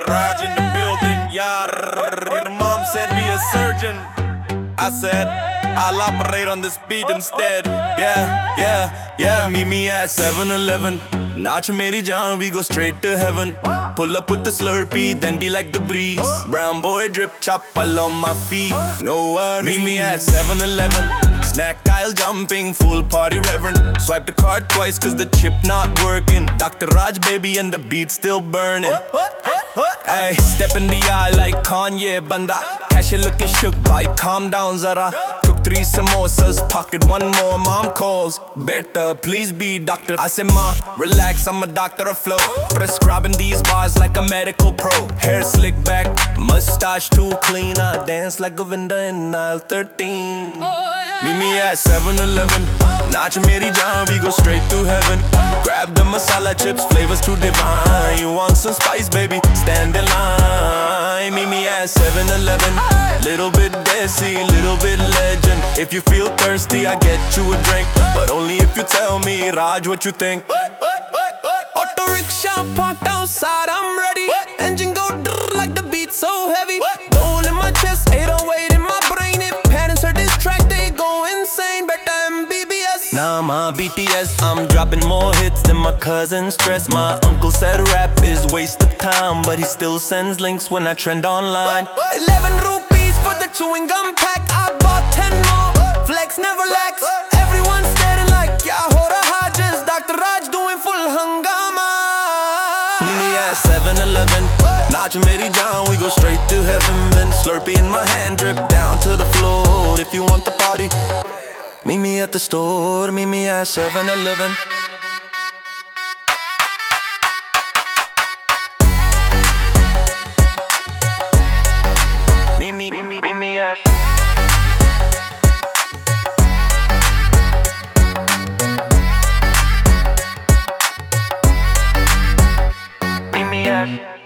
Raj in the building, yeah. Your mom said be a surgeon. I said I'll operate on this beat instead. Yeah. Meet me at 7-Eleven. Naach meri jaan, we go straight to heaven. Pull up with the Slurpee, then be like the breeze. Brown boy drip chop all on my feet. No worries. Meet me at 7-Eleven. Snack aisle jumping, full party reverend. Swipe the card twice cause the chip not working. Dr. Raj baby and the beat still burning. Ay, step in the aisle like Kanye banda. Cash looking shook by, calm down zara. Took 3 samosas, pocket 1 more. Mom calls, better please be doctor. I said ma, relax, I'm a doctor of flow. Prescribing these bars like a medical pro. Hair slick back, mustache too clean. I dance like Govinda in aisle 13. Meet me at 7-Eleven. Naach meri jaan, we go straight to heaven. Grab the masala chips, flavors too divine. You want some spice, baby? Stand in line. Meet me at 7-Eleven. Little bit desi, little bit legend. If you feel thirsty, I get you a drink, but only if you tell me, Raj, what you think. Auto rickshaw parked outside, I'm ready. Engine go like the beat so heavy. Gold in my chest, 808 in my brain. If parents heard this track, they go insane. Better MBBS. Nah, my BTS, I'm dropping more hits than my cousin Stress. My uncle said rap is waste of time, but he still sends links when I trend online. 11 rupees for the chewing gum pack. I bought 10 more. Flex never lacks. Everyone's staring like, yeah, hold a Hodges. Dr. Raj doing full hangama. Meet me at 7-Eleven. Naach meri jaan, we go straight to heaven. Then Slurpee in my hand, drip down to the floor. If you want the party, meet me at the store. Meet me at 7-Eleven. Meet me at Meet me at